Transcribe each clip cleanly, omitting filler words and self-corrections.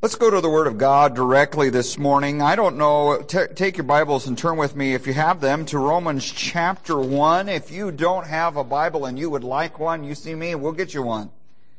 Let's go to the Word of God directly this morning. I don't know, take your Bibles and turn with me, if you have them, to Romans chapter 1. If you don't have a Bible and you would like one, you see me, we'll get you one.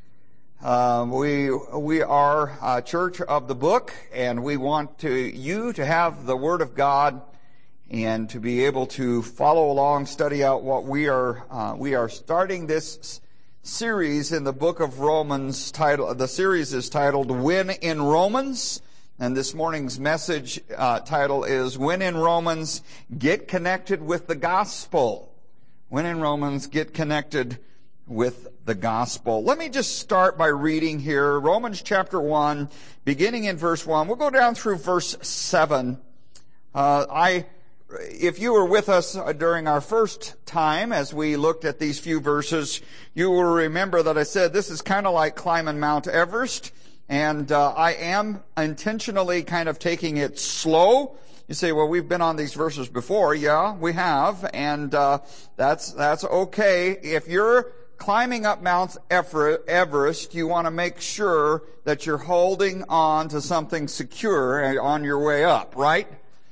We are a church of the book, and we want you to have the Word of God and to be able to follow along, study out what we are starting this series in the book of Romans. The series is titled When in Romans, and this morning's message title is When in Romans, Get Connected with the Gospel. When in Romans, get connected with the Gospel. Let me just start by reading here Romans chapter 1, beginning in verse 1. We'll go down through verse 7. If you were with us during our first time as we looked at these few verses, you will remember that I said this is kind of like climbing Mount Everest, and I am intentionally kind of taking it slow. You say, well, we've been on these verses before. Yeah, we have, and that's okay. If you're climbing up Mount Everest, you want to make sure that you're holding on to something secure on your way up, right?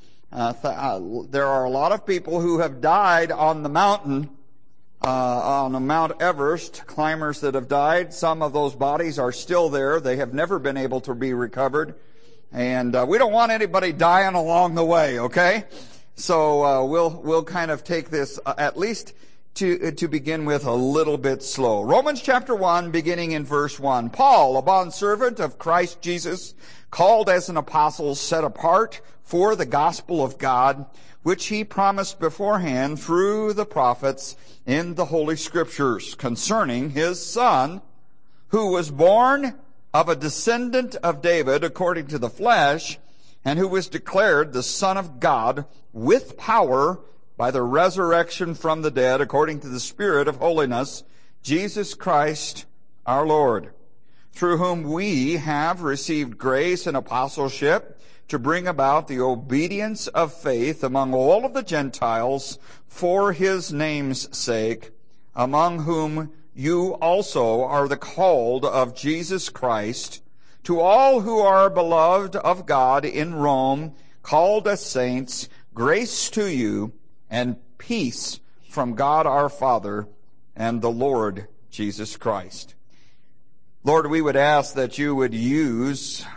There are a lot of people who have died on the mountain, on the Mount Everest, climbers that have died. Some of those bodies are still there. They have never been able to be recovered. And we don't want anybody dying along the way, okay? So we'll kind of take this at least to begin with a little bit slow. Romans chapter 1, beginning in verse 1. Paul, a bondservant of Christ Jesus, called as an apostle, set apart for the gospel of God, which he promised beforehand through the prophets in the Holy Scriptures, concerning his Son, who was born of a descendant of David according to the flesh, and who was declared the Son of God with power by the resurrection from the dead according to the Spirit of holiness, Jesus Christ our Lord, through whom we have received grace and apostleship to bring about the obedience of faith among all of the Gentiles for his name's sake, among whom you also are the called of Jesus Christ, to all who are beloved of God in Rome, called as saints, grace to you and peace from God our Father and the Lord Jesus Christ. Lord, we would ask that you would use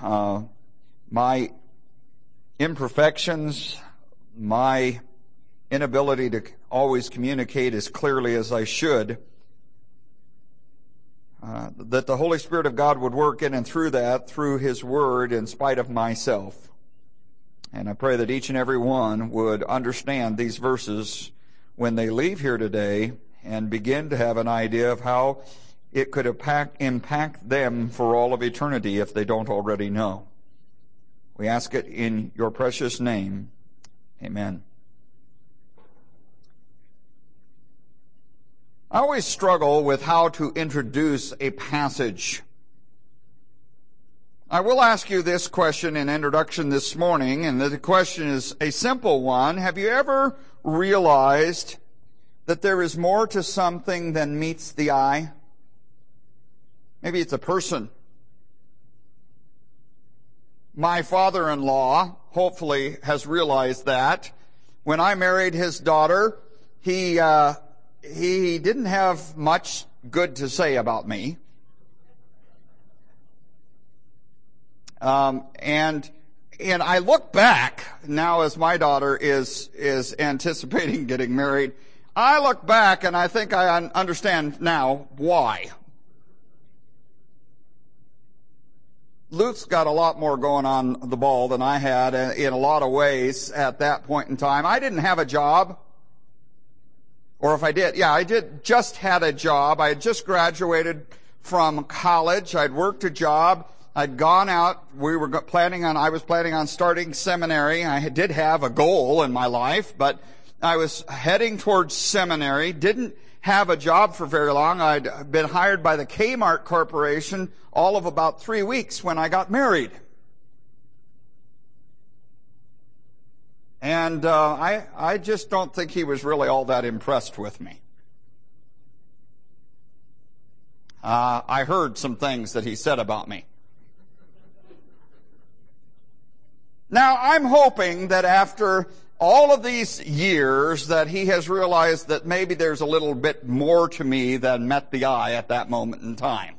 my imperfections, my inability to always communicate as clearly as I should, that the Holy Spirit of God would work in and through that, through his word, in spite of myself. And I pray that each and every one would understand these verses when they leave here today and begin to have an idea of how it could impact them for all of eternity if they don't already know. We ask it in your precious name. Amen. I always struggle with how to introduce a passage. I will ask you this question in introduction this morning, and the question is a simple one. Have you ever realized that there is more to something than meets the eye? Maybe it's a person. My father-in-law hopefully has realized that. When I married his daughter, he didn't have much good to say about me. And I look back now as my daughter is anticipating getting married. I look back and I think I understand now why. Luke's got a lot more going on the ball than I had in a lot of ways at that point in time. I didn't have a job. Or if I did, I just had a job. I had just graduated from college. I'd worked a job. I'd gone out. I was planning on starting seminary. I did have a goal in my life, but I was heading towards seminary. Didn't have a job for very long. I'd been hired by the Kmart Corporation all of about 3 weeks when I got married. And I just don't think he was really all that impressed with me. I heard some things that he said about me. Now, I'm hoping that after all of these years that he has realized that maybe there's a little bit more to me than met the eye at that moment in time.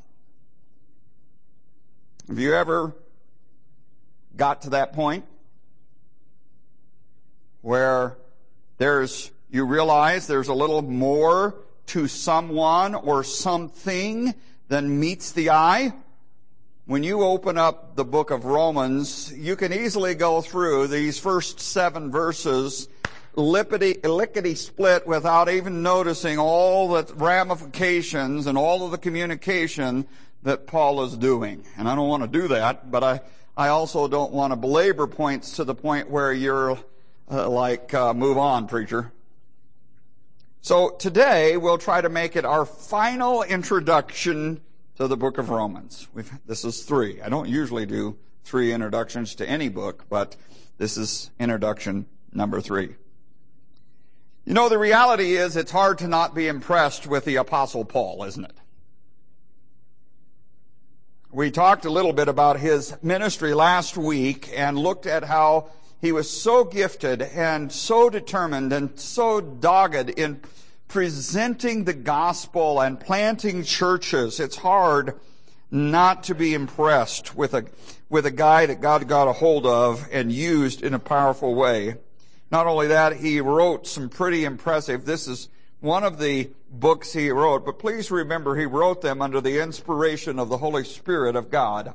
Have you ever got to that point where you realize there's a little more to someone or something than meets the eye? When you open up the book of Romans, you can easily go through these first 7 verses lickety-split without even noticing all the ramifications and all of the communication that Paul is doing. And I don't want to do that, but I also don't want to belabor points to the point where you're move on, preacher. So today we'll try to make it our final introduction to the book of Romans. This is 3. I don't usually do 3 introductions to any book, but this is introduction number 3. You know, the reality is it's hard to not be impressed with the Apostle Paul, isn't it? We talked a little bit about his ministry last week and looked at how he was so gifted and so determined and so dogged in presenting the gospel and planting churches. It's hard not to be impressed with a guy that God got a hold of and used in a powerful way. Not only that, he wrote some pretty impressive, this is one of the books he wrote, but please remember he wrote them under the inspiration of the Holy Spirit of God.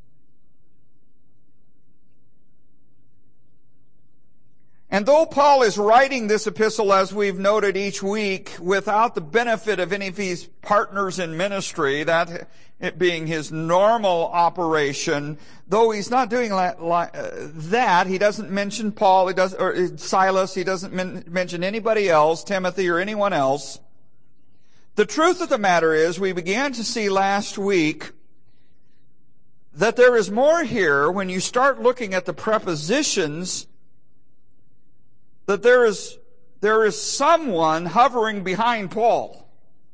And though Paul is writing this epistle, as we've noted each week, without the benefit of any of his partners in ministry, that it being his normal operation, though he's not doing that, he doesn't mention Paul, or Silas, he doesn't mention anybody else, Timothy or anyone else. The truth of the matter is, we began to see last week that there is more here when you start looking at the prepositions, that there is someone hovering behind Paul.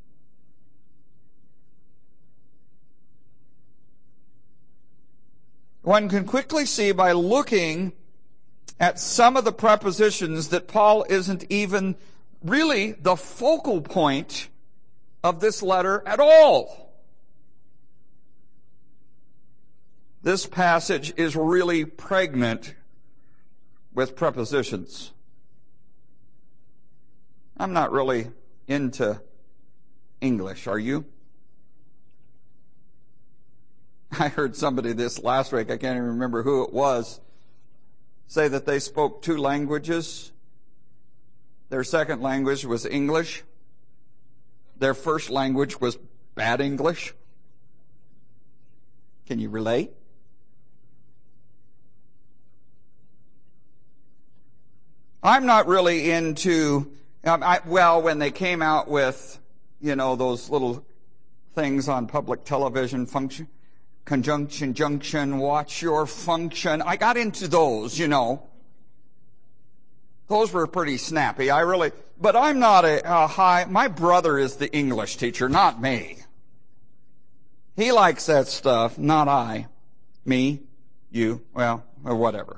One can quickly see by looking at some of the prepositions that Paul isn't even really the focal point of this letter at all. This passage is really pregnant with prepositions. I'm not really into English, are you? I heard somebody this last week, I can't even remember who it was, say that they spoke 2 languages. Their second language was English. Their first language was bad English. Can you relate? I'm not really into when they came out with, those little things on public television, function, conjunction, junction, watch your function. I got into those, Those were pretty snappy. But I'm not my brother is the English teacher, not me. He likes that stuff, not I. Me, you, or whatever.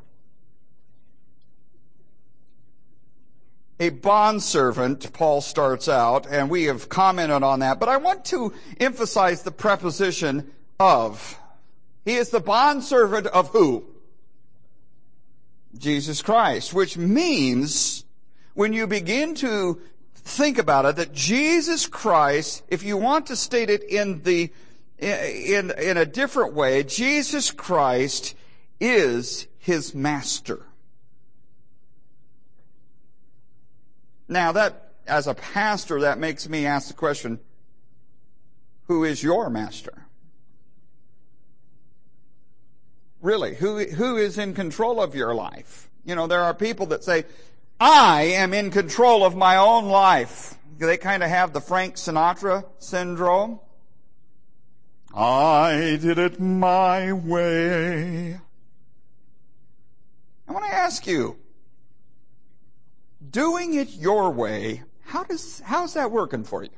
A bondservant, Paul starts out, and we have commented on that, but I want to emphasize the preposition of. He is the bondservant of who? Jesus Christ, which means, when you begin to think about it, that Jesus Christ, if you want to state it in a different way, Jesus Christ is his master. Now that, as a pastor, that makes me ask the question, who is your master? Really, who is in control of your life? There are people that say, I am in control of my own life. They kind of have the Frank Sinatra syndrome. I did it my way. I want to ask you, doing it your way, how's that working for you?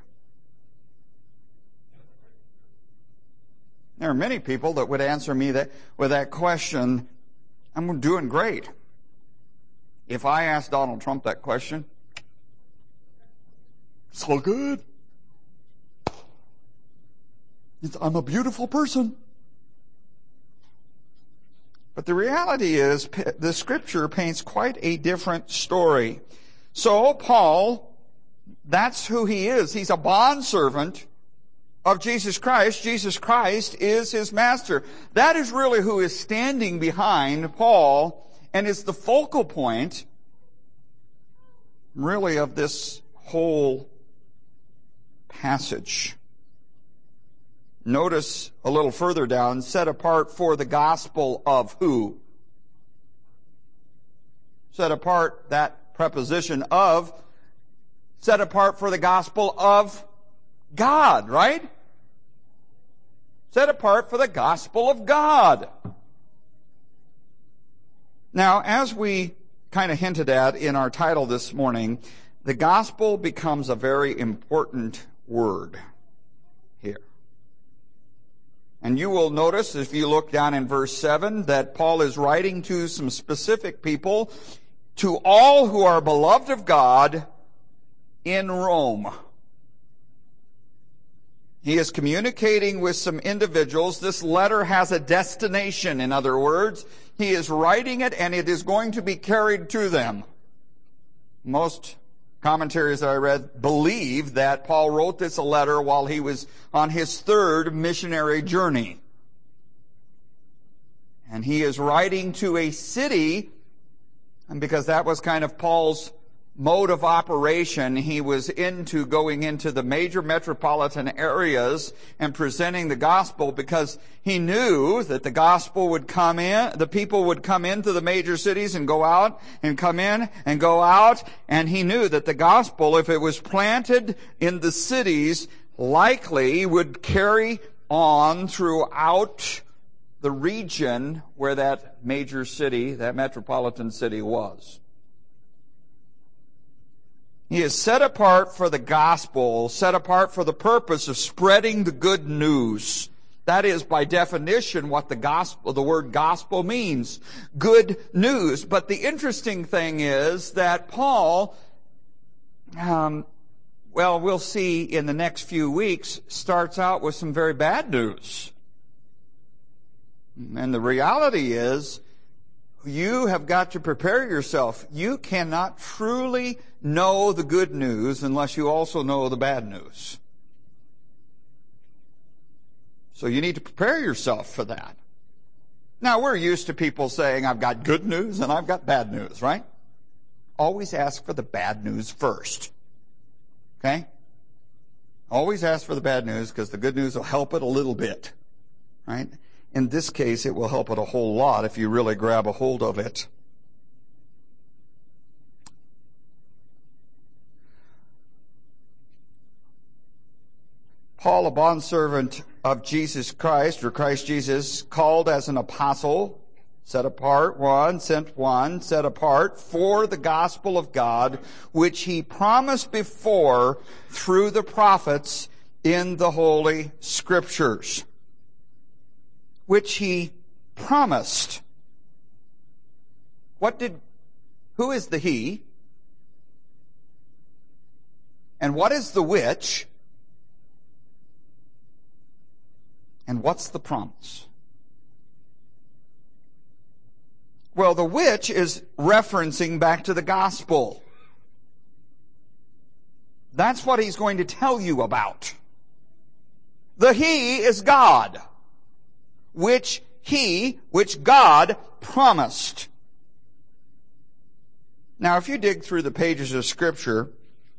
There are many people that would answer me with that question I'm doing great. If I asked Donald Trump that question, it's all good. I'm a beautiful person. But the reality is, the Scripture paints quite a different story. So, Paul, that's who he is. He's a bondservant of Jesus Christ. Jesus Christ is his master. That is really who is standing behind Paul, and is the focal point, really, of this whole passage. Notice a little further down, set apart for the gospel of who? Set apart, that preposition of, set apart for the gospel of God, right? Set apart for the gospel of God. Now, as we kind of hinted at in our title this morning, the gospel becomes a very important word here. And you will notice, if you look down in verse 7, that Paul is writing to some specific people, to all who are beloved of God in Rome. He is communicating with some individuals. This letter has a destination, in other words. He is writing it, and it is going to be carried to them. Most commentaries that I read believe that Paul wrote this letter while he was on his third missionary journey. And he is writing to a city, and because that was kind of Paul's mode of operation, he was going into the major metropolitan areas and presenting the gospel, because he knew that the gospel would come in, the people would come into the major cities and go out and come in and go out, and he knew that the gospel, if it was planted in the cities, likely would carry on throughout the region where that major city, that metropolitan city was. He is set apart for the gospel, set apart for the purpose of spreading the good news. That is, by definition, what the word gospel means. Good news. But the interesting thing is that Paul, we'll see in the next few weeks, starts out with some very bad news. And the reality is, you have got to prepare yourself. You cannot truly know the good news unless you also know the bad news. So you need to prepare yourself for that. Now, we're used to people saying, I've got good news and I've got bad news, right? Always ask for the bad news first. Okay? Always ask for the bad news, because the good news will help it a little bit. Right? In this case, it will help it a whole lot if you really grab a hold of it. Paul, a bondservant of Jesus Christ, or Christ Jesus, called as an apostle, set apart, set apart for the gospel of God, which he promised before through the prophets in the Holy Scriptures. Which he promised. Who is the he? And what is the which? And what's the promise? Well, the which is referencing back to the gospel. That's what he's going to tell you about. The he is God, which God promised. Now, if you dig through the pages of Scripture,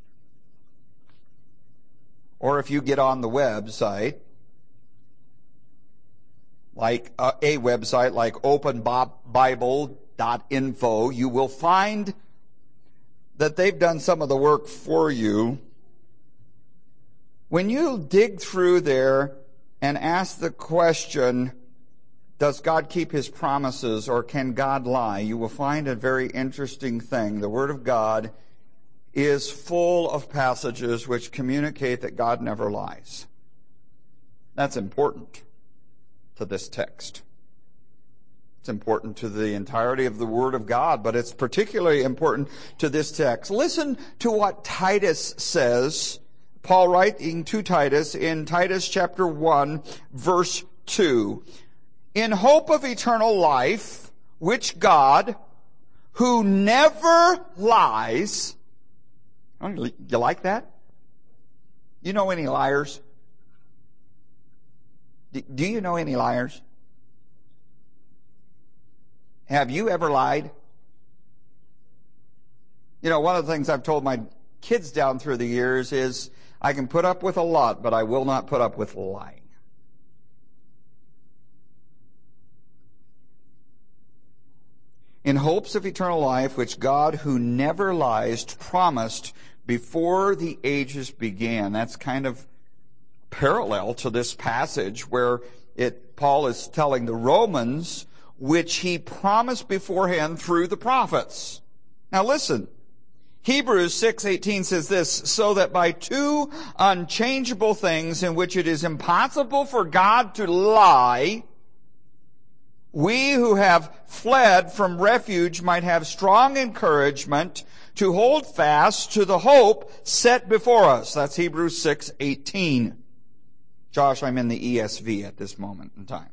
or if you get on the website, like a website like openbible.info, you will find that they've done some of the work for you. When you dig through there and ask the question, does God keep his promises, or can God lie? You will find a very interesting thing. The Word of God is full of passages which communicate that God never lies. That's important to this text. It's important to the entirety of the Word of God, but it's particularly important to this text. Listen to what Titus says, Paul writing to Titus in Titus chapter 1, verse 2. In hope of eternal life, which God, who never lies. You like that? You know any liars? Do you know any liars? Have you ever lied? You know, one of the things I've told my kids down through the years is I can put up with a lot, but I will not put up with lying. In hopes of eternal life, which God, who never lies, promised before the ages began. That's kind of parallel to this passage where Paul is telling the Romans, which he promised beforehand through the prophets. Now listen, Hebrews 6:18 says this, so that by two unchangeable things in which it is impossible for God to lie, we who have fled from refuge might have strong encouragement to hold fast to the hope set before us. That's Hebrews 6:18. Josh, I'm in the ESV at this moment in time.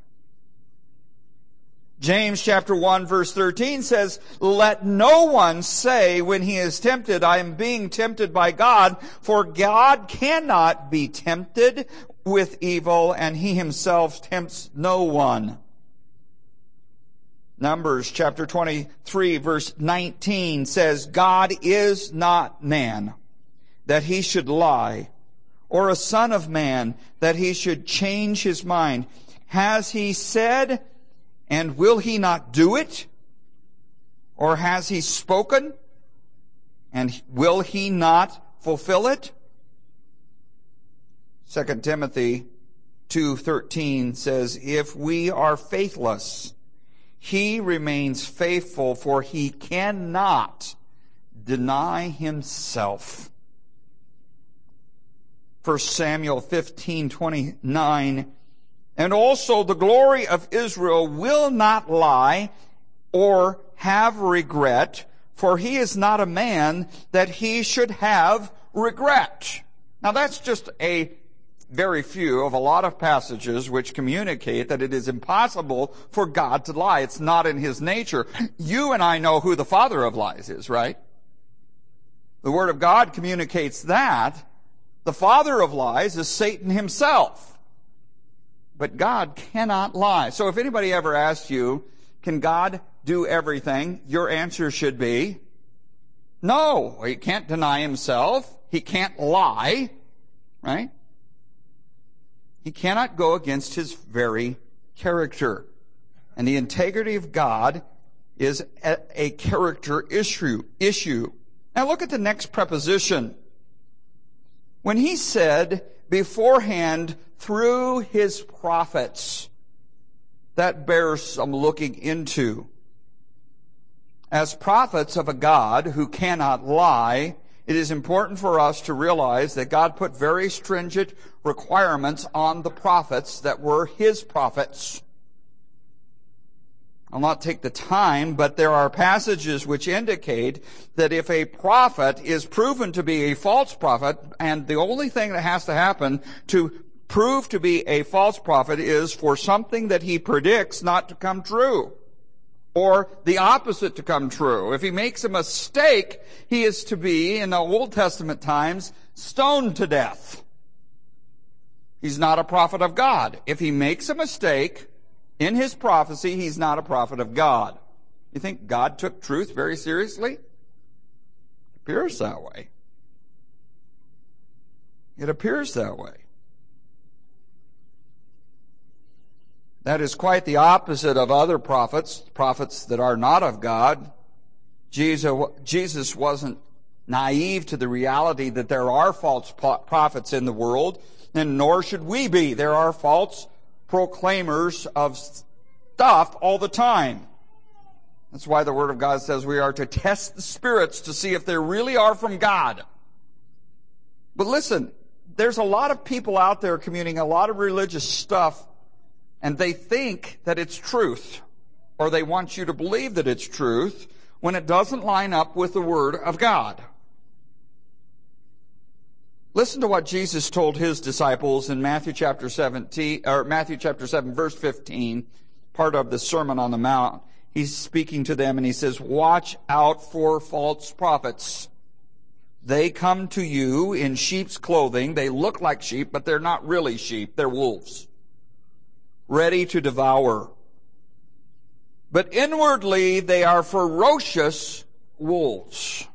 James chapter 1 verse 13 says, let no one say when he is tempted, I am being tempted by God, for God cannot be tempted with evil, and he himself tempts no one. Numbers chapter 23 verse 19 says, God is not man, that he should lie, or a son of man, that he should change his mind. Has he said, and will he not do it? Or has he spoken, and will he not fulfill it? 2 Timothy 2:13 says, if we are faithless, he remains faithful, for he cannot deny himself. 1 Samuel 15:29, and also the glory of Israel will not lie or have regret, for he is not a man that he should have regret. Now that's just a very few of a lot of passages which communicate that it is impossible for God to lie. It's not in his nature. You and I know who the father of lies is, right? The Word of God communicates that. The father of lies is Satan himself. But God cannot lie. So if anybody ever asks you, can God do everything? Your answer should be, no. He can't deny himself. He can't lie. Right? He cannot go against his very character. And the integrity of God is a character issue. Now look at the next preposition. When he said beforehand through his prophets, that bears some looking into. As prophets of a God who cannot lie, it is important for us to realize that God put very stringent requirements on the prophets that were his prophets. I'll not take the time, but there are passages which indicate that if a prophet is proven to be a false prophet, and the only thing that has to happen to prove to be a false prophet is for something that he predicts not to come true, or the opposite to come true. If he makes a mistake, he is to be, in the Old Testament times, stoned to death. He's not a prophet of God. If he makes a mistake in his prophecy, he's not a prophet of God. You think God took truth very seriously? It appears that way. It appears that way. That is quite the opposite of other prophets that are not of God. Jesus wasn't naive to the reality that there are false prophets in the world, and nor should we be. There are false proclaimers of stuff all the time. That's why the Word of God says we are to test the spirits to see if they really are from God. But listen, there's a lot of people out there communicating a lot of religious stuff, and they think that it's truth. or they want you to believe that it's truth when it doesn't line up with the Word of God. Listen to what Jesus told his disciples in Matthew chapter 7, verse 15, part of the Sermon on the Mount. He's speaking to them and he says, "Watch out for false prophets. They come to you in sheep's clothing. They look like sheep, but they're not really sheep. They're wolves, ready to devour. But inwardly they are ferocious wolves."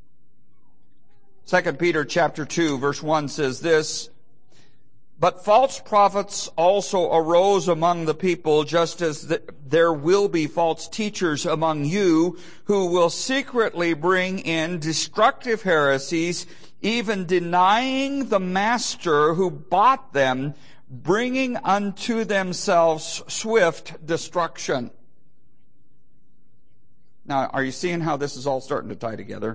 2 Peter chapter 2 verse 1 says this, "But false prophets also arose among the people, just as there will be false teachers among you, who will secretly bring in destructive heresies, even denying the master who bought them, bringing unto themselves swift destruction." Now, are you seeing how this is all starting to tie together?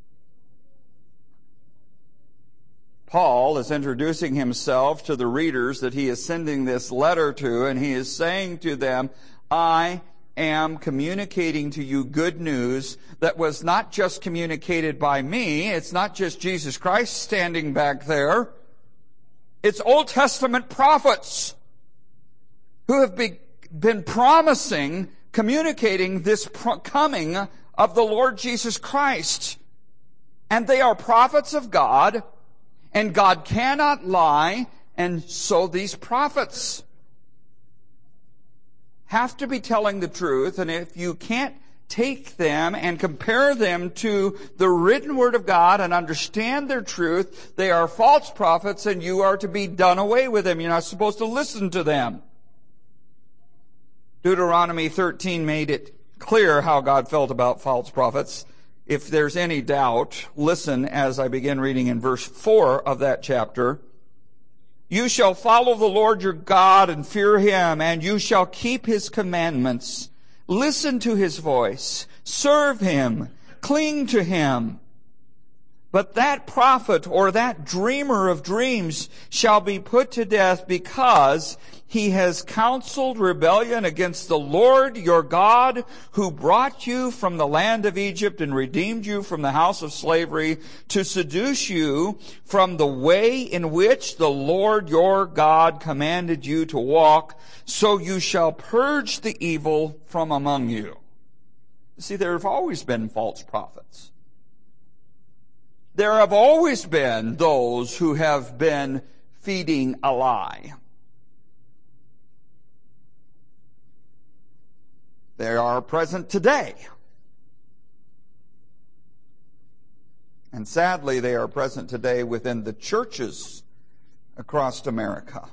Paul is introducing himself to the readers that he is sending this letter to, and he is saying to them, "I am communicating to you good news that was not just communicated by me. It's not just Jesus Christ standing back there. It's Old Testament prophets who have been promising, communicating this coming of the Lord Jesus Christ. And they are prophets of God, and God cannot lie, and so these prophets have to be telling the truth, and if you can't take them and compare them to the written Word of God and understand their truth, they are false prophets, and you are to be done away with them. You're not supposed to listen to them. Deuteronomy 13 made it clear how God felt about false prophets. If there's any doubt, listen as I begin reading in verse 4 of that chapter. "You shall follow the Lord your God and fear Him, and you shall keep His commandments. Listen to His voice. Serve Him. Cling to Him. But that prophet or that dreamer of dreams shall be put to death, because he has counseled rebellion against the Lord your God, who brought you from the land of Egypt and redeemed you from the house of slavery, to seduce you from the way in which the Lord your God commanded you to walk. So you shall purge the evil from among you." See, there have always been false prophets. There have always been those who have been feeding a lie. They are present today. And sadly, they are present today within the churches across America.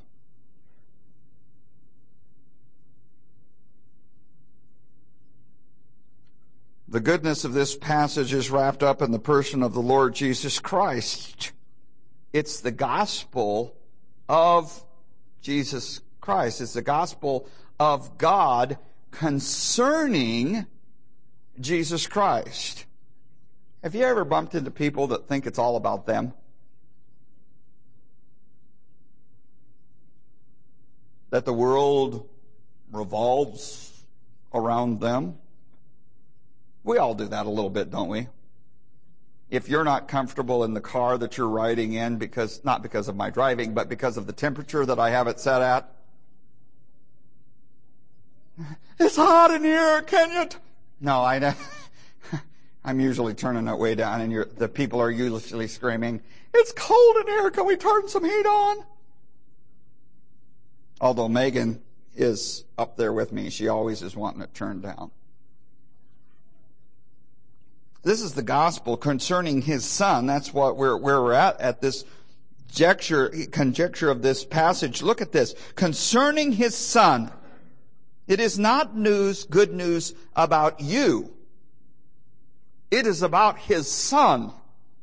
The goodness of this passage is wrapped up in the person of the Lord Jesus Christ. It's the gospel of Jesus Christ. It's the gospel of God concerning Jesus Christ. Have you ever bumped into people that think it's all about them? That the world revolves around them? We all do that a little bit, don't we? If you're not comfortable in the car that you're riding in, not because of my driving, but because of the temperature that I have it set at, "It's hot in here, can you?" No, I'm usually turning it way down, and the people are usually screaming, "It's cold in here, can we turn some heat on?" Although Megan is up there with me, she always is wanting it turned down. This is the gospel concerning His Son. That's what where we're at this conjecture of this passage. Look at this. Concerning His Son. It is not good news about you. It is about His Son.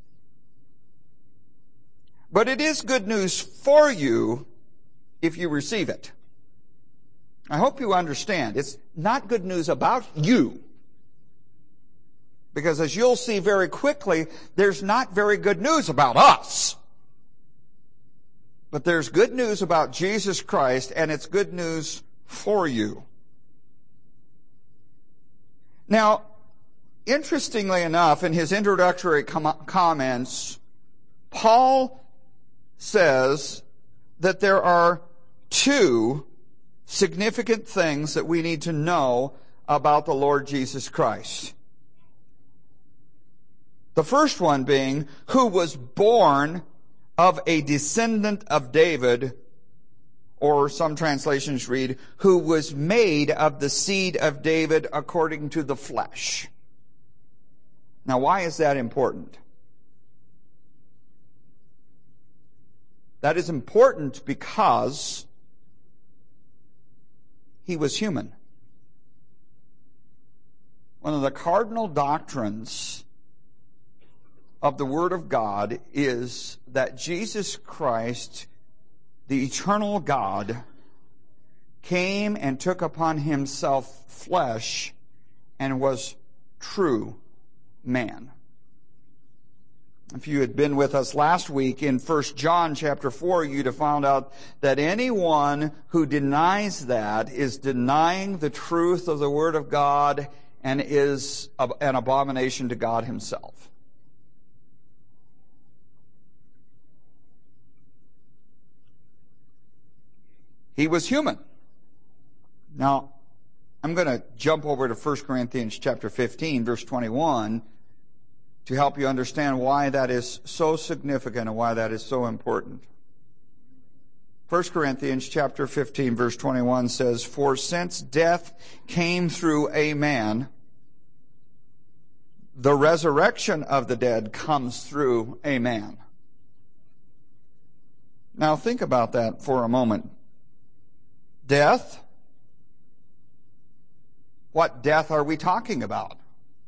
But it is good news for you if you receive it. I hope you understand. It's not good news about you. Because as you'll see very quickly, there's not very good news about us. But there's good news about Jesus Christ, and it's good news for you. Now, interestingly enough, in his introductory comments, Paul says that there are two significant things that we need to know about the Lord Jesus Christ. The first one being, who was born of a descendant of David, or some translations read, who was made of the seed of David according to the flesh. Now, why is that important? That is important because he was human. One of the cardinal doctrines of the Word of God is that Jesus Christ, the eternal God, came and took upon himself flesh and was true man. If you had been with us last week in 1 John chapter 4, you'd have found out that anyone who denies that is denying the truth of the Word of God and is an abomination to God himself. He was human. Now, I'm going to jump over to 1 Corinthians chapter 15, verse 21, to help you understand why that is so significant and why that is so important. 1 Corinthians chapter 15, verse 21 says, "For since death came through a man, the resurrection of the dead comes through a man." Now think about that for a moment. Death? What death are we talking about?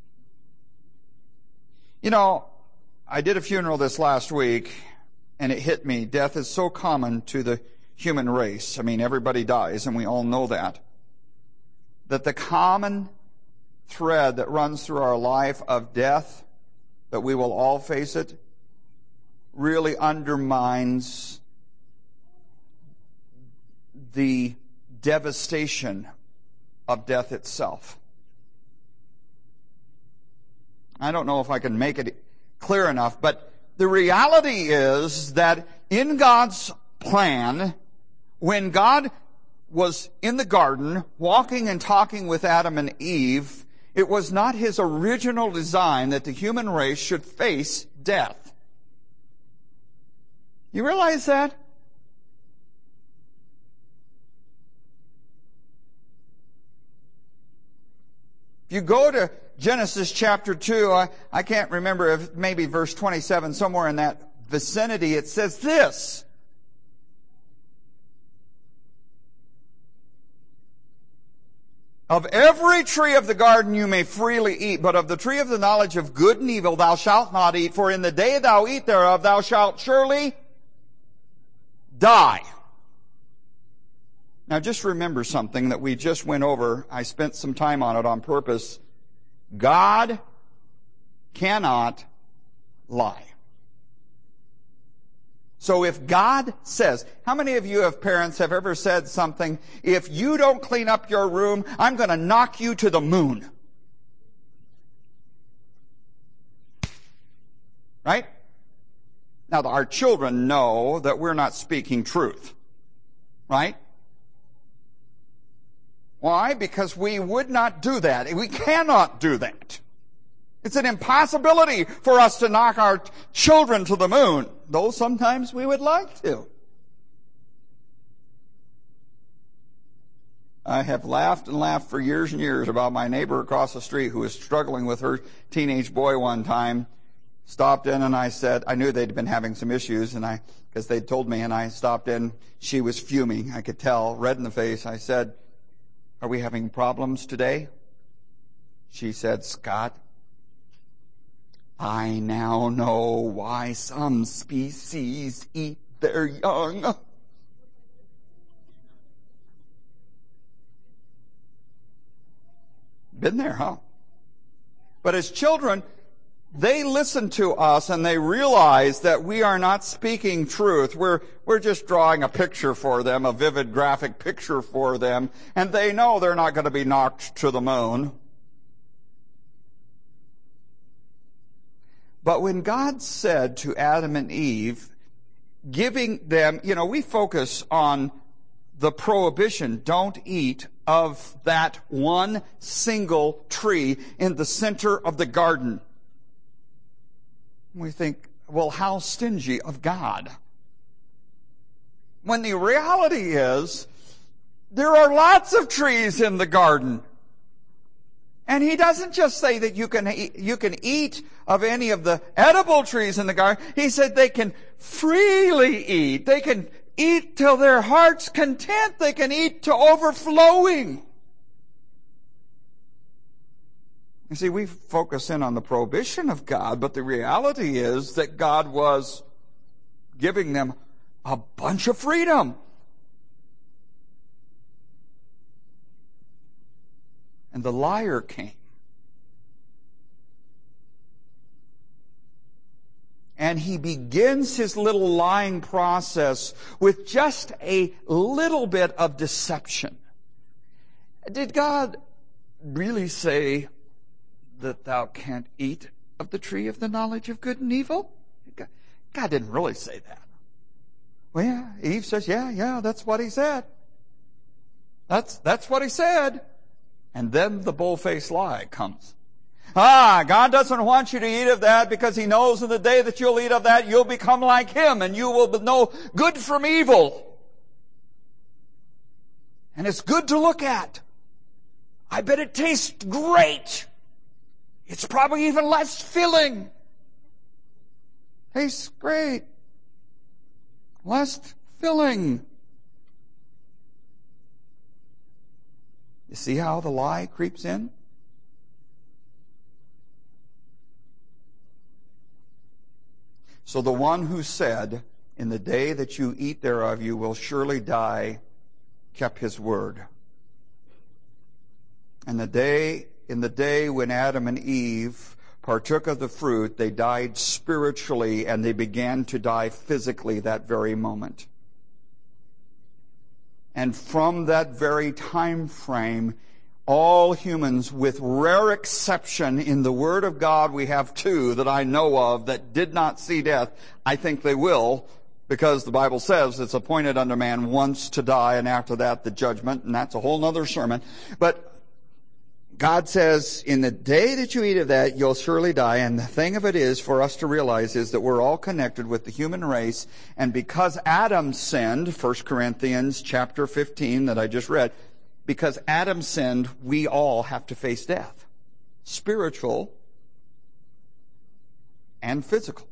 You know, I did a funeral this last week, and it hit me. Death is so common to the human race. I mean, everybody dies, and we all know that. That the common thread that runs through our life of death, that we will all face it, really undermines the devastation of death itself. I don't know if I can make it clear enough, but the reality is that in God's plan, when God was in the garden, walking and talking with Adam and Eve, it was not his original design that the human race should face death. You realize that? If you go to Genesis chapter 2, I can't remember if maybe verse 27, somewhere in that vicinity, it says this: "Of every tree of the garden you may freely eat, but of the tree of the knowledge of good and evil thou shalt not eat, for in the day thou eat thereof thou shalt surely die." Now just remember something that we just went over. I spent some time on it on purpose. God cannot lie. So if God says, how many of you have parents have ever said something, if you don't clean up your room, I'm going to knock you to the moon? Right? Now our children know that we're not speaking truth. Right? Why? Because we would not do that. We cannot do that. It's an impossibility for us to knock our children to the moon, though sometimes we would like to. I have laughed and laughed for years and years about my neighbor across the street who was struggling with her teenage boy one time. Stopped in and I said, I knew they'd been having some issues, and because they'd told me, and I stopped in. She was fuming. I could tell, red in the face. I said, "Are we having problems today?" She said, "Scott, I now know why some species eat their young." Been there, huh? But as children, they listen to us and they realize that we are not speaking truth. We're just drawing a picture for them, a vivid graphic picture for them, and they know they're not going to be knocked to the moon. But when God said to Adam and Eve, giving them, we focus on the prohibition, don't eat of that one single tree in the center of the garden. We think, well, how stingy of God. When the reality is, there are lots of trees in the garden. And he doesn't just say that you can eat of any of the edible trees in the garden. He said they can freely eat. They can eat till their heart's content. They can eat to overflowing. You see, we focus in on the prohibition of God, but the reality is that God was giving them a bunch of freedom. And the liar came. And he begins his little lying process with just a little bit of deception. Did God really say that thou can't eat of the tree of the knowledge of good and evil? God didn't really say that. Well, yeah, Eve says, yeah, that's what he said. That's what he said. And then the bull-faced lie comes. God doesn't want you to eat of that because he knows in the day that you'll eat of that, you'll become like him and you will know good from evil. And it's good to look at. I bet it tastes great. It's probably even less filling. Tastes great. Less filling. You see how the lie creeps in? So the one who said, in the day that you eat thereof, you will surely die, kept his word. And in the day when Adam and Eve partook of the fruit, they died spiritually and they began to die physically that very moment. And from that very time frame, all humans, with rare exception in the Word of God, we have two that I know of that did not see death. I think they will, because the Bible says it's appointed unto man once to die, and after that the judgment, and that's a whole other sermon. But God says, in the day that you eat of that, you'll surely die. And the thing of it is, for us to realize, is that we're all connected with the human race. And because Adam sinned, 1 Corinthians chapter 15 that I just read, because Adam sinned, we all have to face death. Spiritual and physical.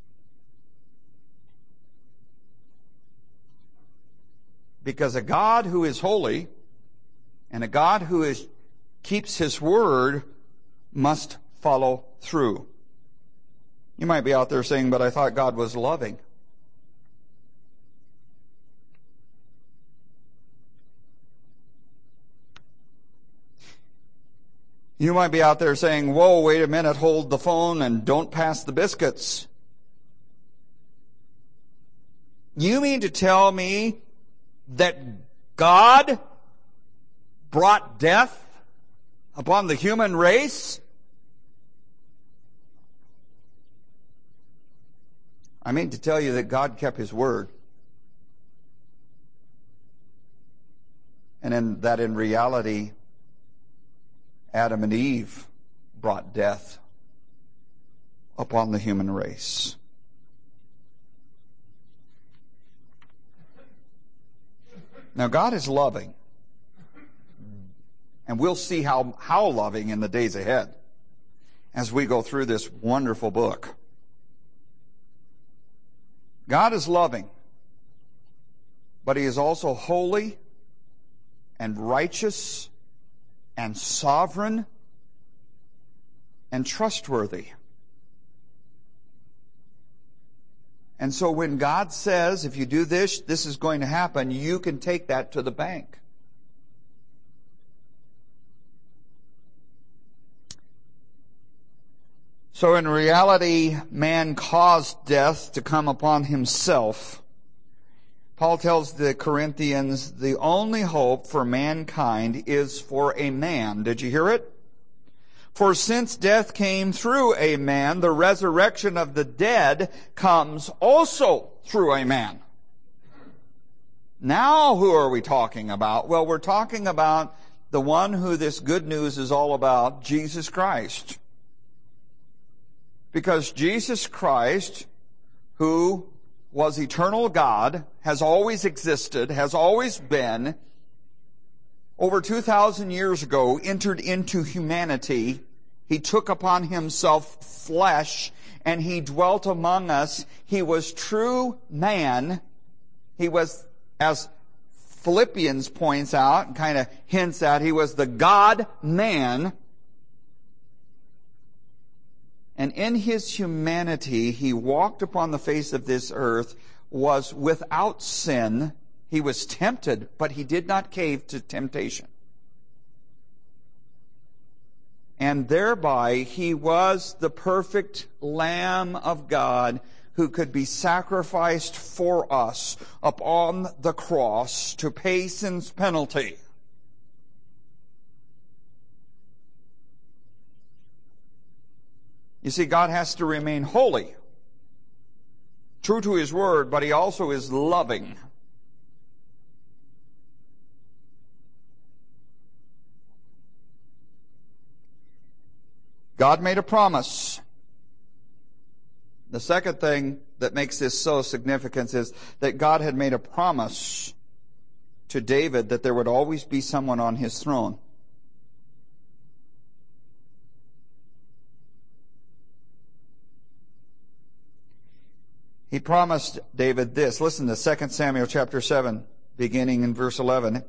Because a God who is holy and a God who keeps his word must follow through. You might be out there saying, but I thought God was loving. You might be out there saying, whoa, wait a minute, hold the phone and don't pass the biscuits. You mean to tell me that God brought death upon the human race? I mean to tell you that God kept his word. And in reality, Adam and Eve brought death upon the human race. Now, God is loving. And we'll see how loving in the days ahead as we go through this wonderful book. God is loving, but he is also holy and righteous and sovereign and trustworthy. And so when God says, if you do this, this is going to happen, you can take that to the bank. So in reality, man caused death to come upon himself. Paul tells the Corinthians, the only hope for mankind is for a man. Did you hear it? For since death came through a man, the resurrection of the dead comes also through a man. Now who are we talking about? Well, we're talking about the one who this good news is all about, Jesus Christ. Because Jesus Christ, who was eternal God, has always existed, has always been, over 2,000 years ago, entered into humanity. He took upon himself flesh, and he dwelt among us. He was true man. He was, as Philippians points out and kind of hints at, he was the God-man. And in his humanity, he walked upon the face of this earth, was without sin. He was tempted, but he did not cave to temptation. And thereby, he was the perfect Lamb of God who could be sacrificed for us upon the cross to pay sin's penalty. You see, God has to remain holy, true to his word, but he also is loving. God made a promise. The second thing that makes this so significant is that God had made a promise to David that there would always be someone on his throne. He promised David this. Listen to 2 Samuel chapter 7, beginning in verse 11.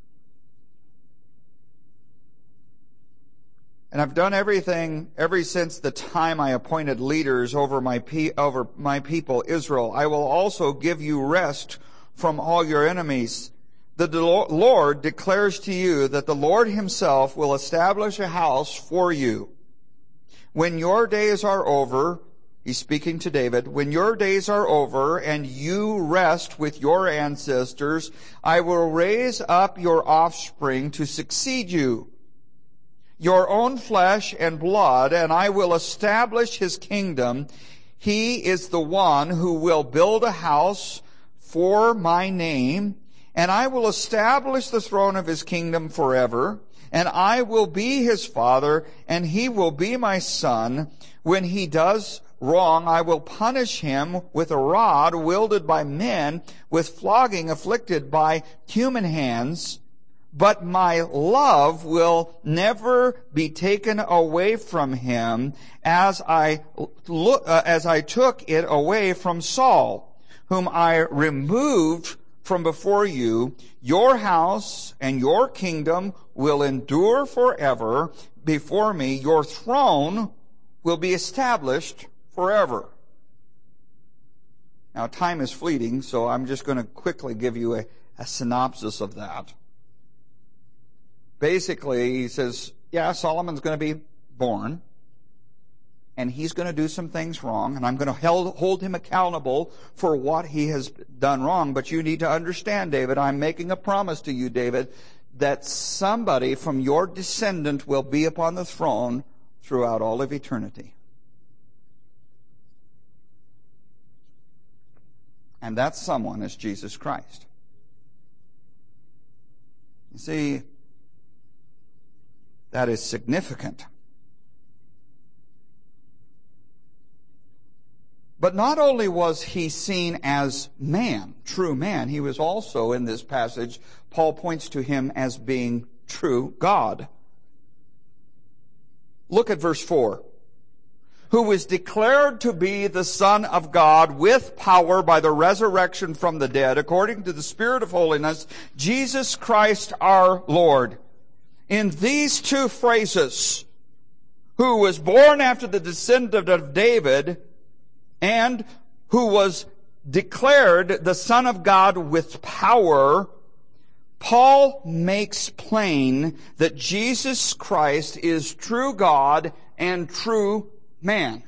And I've done everything ever since the time I appointed leaders over my people Israel. I will also give you rest from all your enemies. The Lord declares to you that the Lord himself will establish a house for you. When your days are over, he's speaking to David, when your days are over and you rest with your ancestors, I will raise up your offspring to succeed you, your own flesh and blood, and I will establish his kingdom. He is the one who will build a house for my name, and I will establish the throne of his kingdom forever, and I will be his father, and he will be my son. When he does wrong, I will punish him with a rod wielded by men, with flogging afflicted by human hands. But my love will never be taken away from him, as I took it away from Saul, whom I removed from before you. Your house and your kingdom will endure forever before me. Your throne will be established forever. Now, time is fleeting, so I'm just going to quickly give you a synopsis of that. Basically, he says, yeah, Solomon's going to be born, and he's going to do some things wrong, and I'm going to hold him accountable for what he has done wrong. But you need to understand, David, I'm making a promise to you, David, that somebody from your descendant will be upon the throne throughout all of eternity. And that someone is Jesus Christ. You see, that is significant. But not only was he seen as man, true man, he was also, in this passage, Paul points to him as being true God. Look at verse 4. Who was declared to be the Son of God with power by the resurrection from the dead, according to the Spirit of holiness, Jesus Christ our Lord. In these two phrases, who was born after the descendant of David and who was declared the Son of God with power, Paul makes plain that Jesus Christ is true God and true man.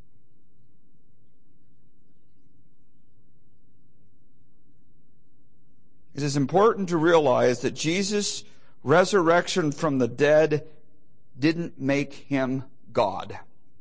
It is important to realize that Jesus' resurrection from the dead didn't make him God.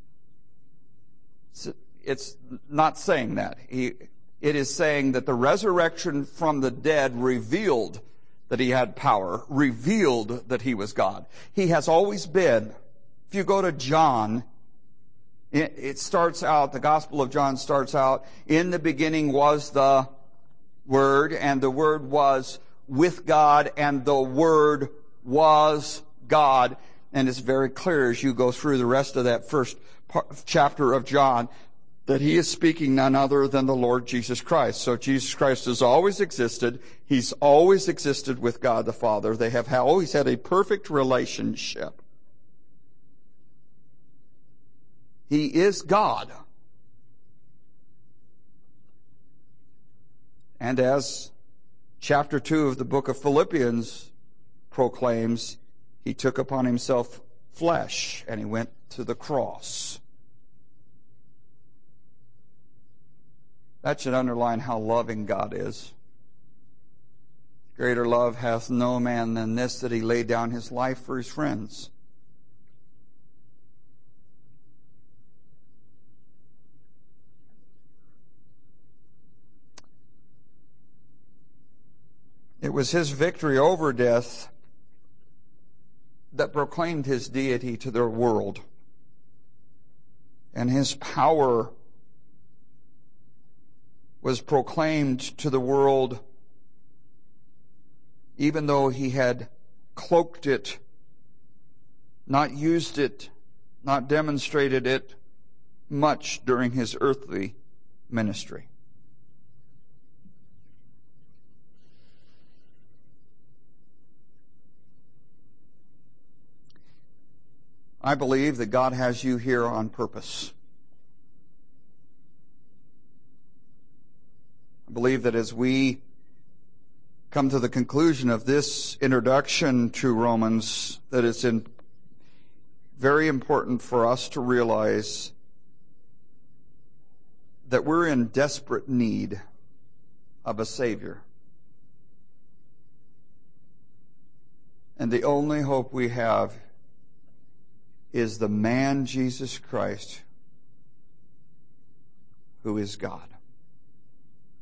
It's not saying that. It is saying that the resurrection from the dead revealed that he had power, revealed that he was God. He has always been. If you go to John, it starts out, the Gospel of John starts out, in the beginning was the Word, and the Word was with God, and the Word was God. And it's very clear as you go through the rest of that first chapter of John that he is speaking none other than the Lord Jesus Christ. So Jesus Christ has always existed. He's always existed with God the Father. They have always had a perfect relationship. He is God. And as chapter 2 of the book of Philippians proclaims, he took upon himself flesh and he went to the cross. That should underline how loving God is. Greater love hath no man than this, that he laid down his life for his friends. It was his victory over death that proclaimed his deity to the world. And his power was proclaimed to the world even though he had cloaked it, not used it, not demonstrated it much during his earthly ministry. I believe that God has you here on purpose. I believe that as we come to the conclusion of this introduction to Romans, that it's very important for us to realize that we're in desperate need of a Savior. And the only hope we have is the man Jesus Christ, who is God.